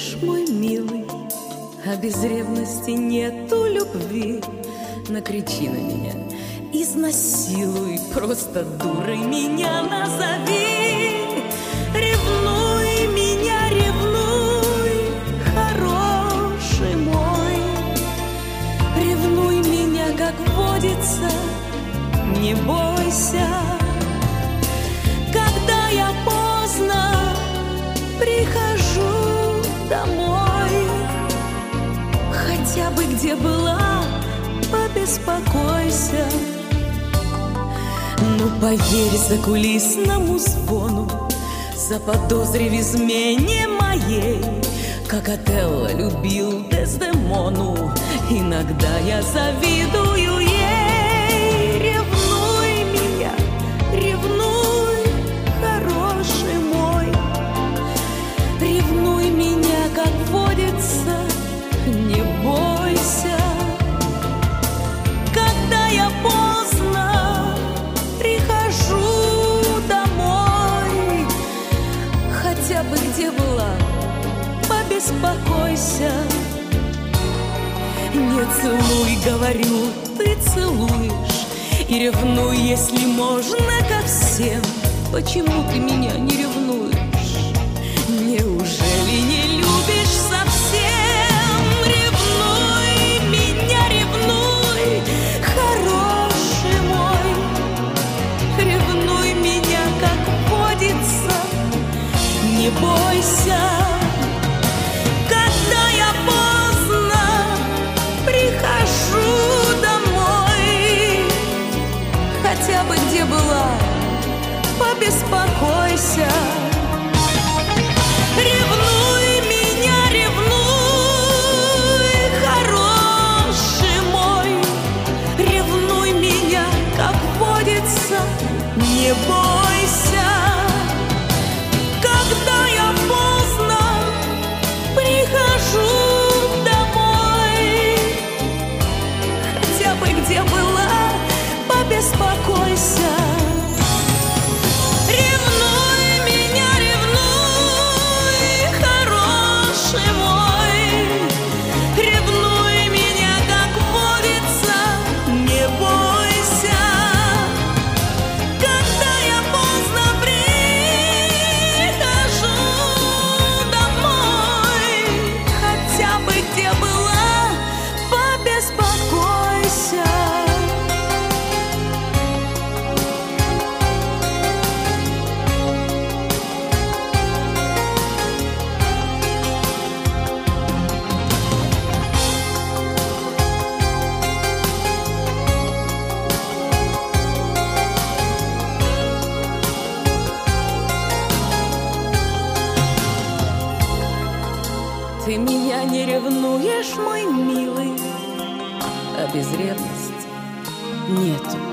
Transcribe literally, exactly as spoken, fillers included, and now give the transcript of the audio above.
ревнуешь, мой милый, а без ревности нету любви. Накричи на меня, изнасилуй, просто дурой меня назови. Ревнуй меня, ревнуй, хороший мой. Ревнуй меня, как водится, не бойся. Когда я поздно прихожу домой, хотя бы где была, побеспокойся. Ну поверь закулисному звону, заподозри в измене моей, как Отелло любил Дездемону. Иногда я завидую ей. Ревнуй меня, ревнуй, хороший мой. Ревнуй меня, как водится, не бойся. Когда я поздно прихожу домой, хотя бы где была, побеспокойся. Не целуй, говорю, ты целуешь, и ревнуй, если можно, ко всем. Почему ты меня не ревнуешь? Неужели не любишь совсем? Ревнуй меня, ревнуй, хороший мой. Ревнуй меня, как водится, не бойся. Когда я поздно прихожу домой, хотя бы где была, побеспокойся. Ревнуй меня, ревнуй, хороший мой. Ревнуй меня, как водится, не бойся. Когда я поздно прихожу домой, хотя бы где была, побеспокойся. Ты меня не ревнуешь, мой милый, а без ревности нету